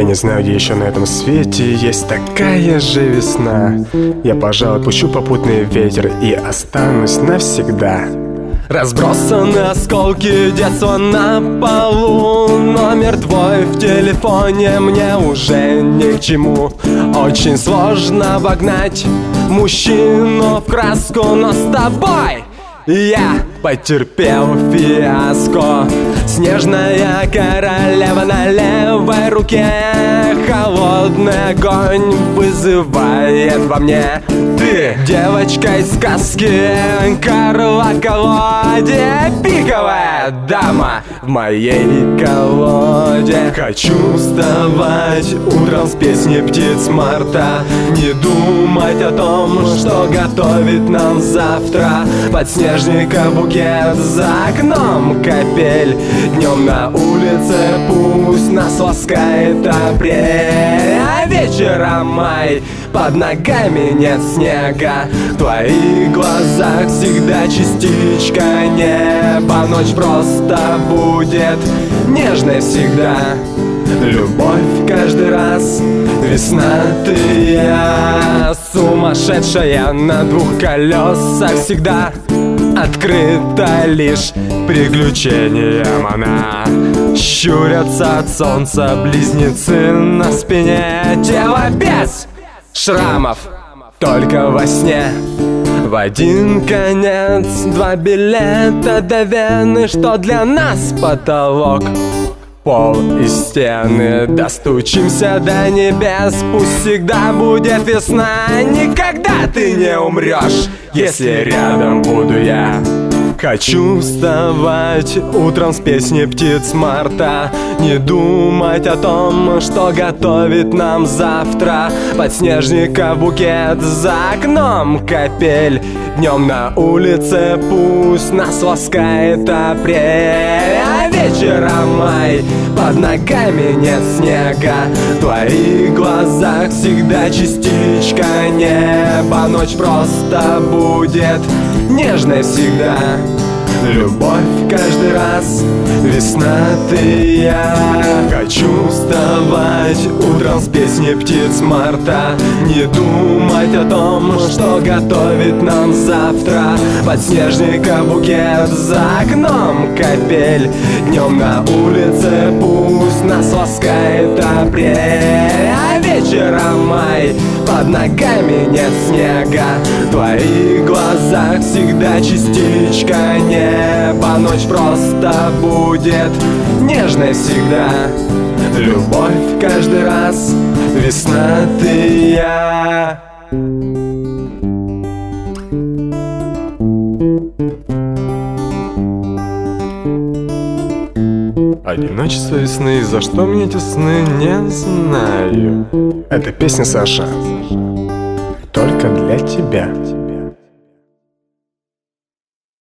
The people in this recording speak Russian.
не знаю, где еще на этом свете есть такая же весна. Я, пожалуй, пущу попутный ветер и останусь навсегда. Разбросаны осколки детства на полу. Номер твой в телефоне мне уже ни к чему. Очень сложно обогнать мужчину в краску, но с тобой я потерпел фиаско. Снежная королева на левой руке, холодный огонь вызывает во мне. Ты девочка из сказки, Карла колоде, пиковая дама в моей колоде. Хочу вставать утром с песней птиц марта, не думать о том, что готовит нам завтра. Подснежника букет, за окном капель, днем на улице пусть нас ласкает апрель, а вечером май, под ногами нет снега. В твоих глазах всегда частичка неба. Ночь просто будет нежной всегда. Любовь каждый раз, весна ты я. Сумасшедшая на двух колесах всегда открыта лишь приключениям она. Щурятся от солнца близнецы на спине. Тело без шрамов, только во сне. В один конец два билета до Вены, что для нас потолок, пол и стены. Достучимся до небес, пусть всегда будет весна. Никогда ты не умрешь, если рядом буду я. Хочу вставать утром с песней птиц марта, не думать о том, что готовит нам завтра. Подснежника букет, за окном капель, днем на улице пусть нас ласкает апрель, а вечером май, под ногами нет снега. В твоих глазах всегда частичка неба. Ночь просто будет нежной всегда. Любовь каждый раз, весна ты я. Хочу вставать утром с песней птиц марта, не думать о том, что готовит нам завтра. Подснежника букет, за окном капель, днем на улице пусть нас ласкает апрель, а вечером май, под ногами нет снега. В твоих глазах всегда частичка неба. Ночь просто будет нежной всегда. Любовь каждый раз, весна ты я. Одиночество весны, за что мне эти сны, не знаю. Это песня, Саша, только для тебя.